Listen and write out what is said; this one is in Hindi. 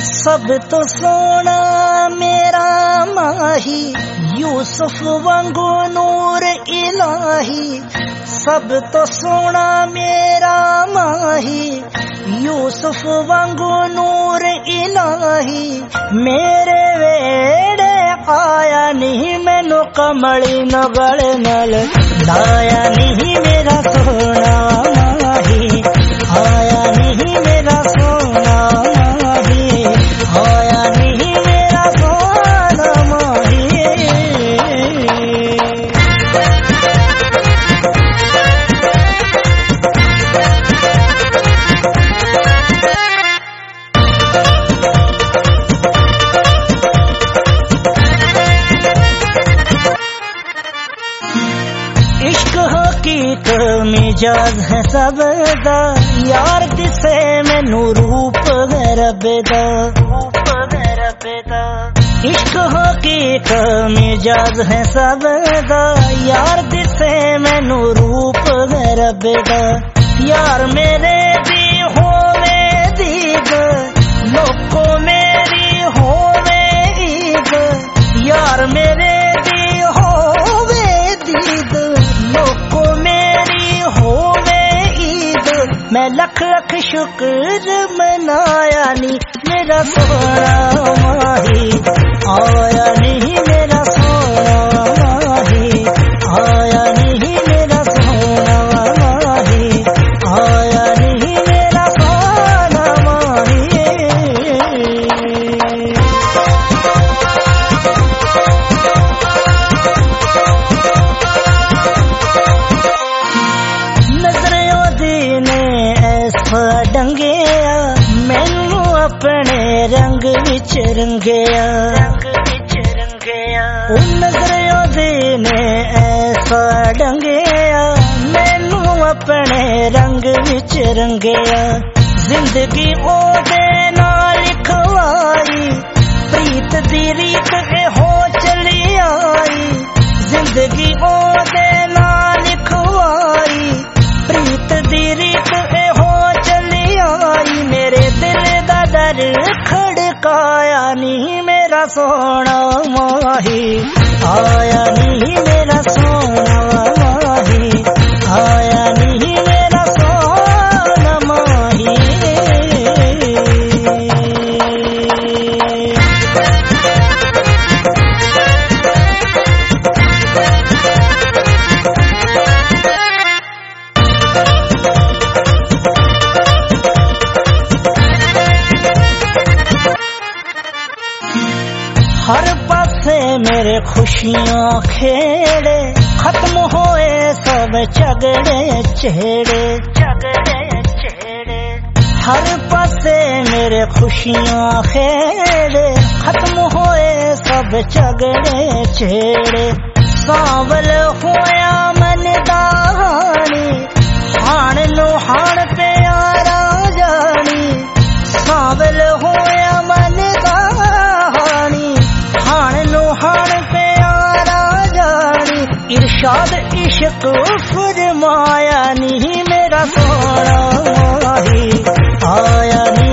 सब तो सोना मेरा माही, यूसुफ वांगू नूर इलाही। सब तो सोना मेरा माही, यूसुफ वांगू नूर इलाही। मेरे वेड़े आया नहीं, मैनू कमली नगल नल लाया नहीं मेरा सोना माही। आया नहीं मेरा सोना माही, आया नहीं मेरा सोना माही। इश्क हकीक मिजाज है सबदा, यार दिसे मैनू रूप है रबदा। इश्क हकीक मिजाज है सबदा, यार दिसे मैनू रूप है रबदा। यार मेरे दी होवे दीद, लोको मेरी होवे ईद। यार मेरे दी होवे दीद, लोको मेरी होवे ईद। मैं लख लख शुक्र मनाया नी मेरा सोना माही। आया नहीं मेरा सोना माही, आया नहीं मेरा सोना माही, आया नहीं मेरा सोना माही। नजरों दी ने ऐसा डंगेया, मैनू अपने रंग विच रंगेया। नजरों दी ने ऐसा डंगेया, मैनू अपने रंग विच रंगेया। जिंदगी ओदे नाल लिखवाई, प्रीत दी रीत हो चली आई। जिंदगी ओदे नाल लिखवाई, प्रीत दी रीत हो चली आई। मेरे दिल दा दर खड़काया नहीं मेरा सोना माही। आया नहीं मेरा सोना माही, आया नहीं मेरा सोना माही। हर पासे मेरे खुशियां खेड़े, खत्म होए सब झगड़े छेड़े। हर पासे मेरे खुशियां खेड़े, खत्म होए सब झगड़े छेड़े। सांवल होया मन दानी, हाण नो हाण प्यारा जानी। सांवल होया मन दानी, हाण नो हाण प्यारा जानी। इरशाद इश्क फरमाया नहीं मेरा सोना माही। आया नहीं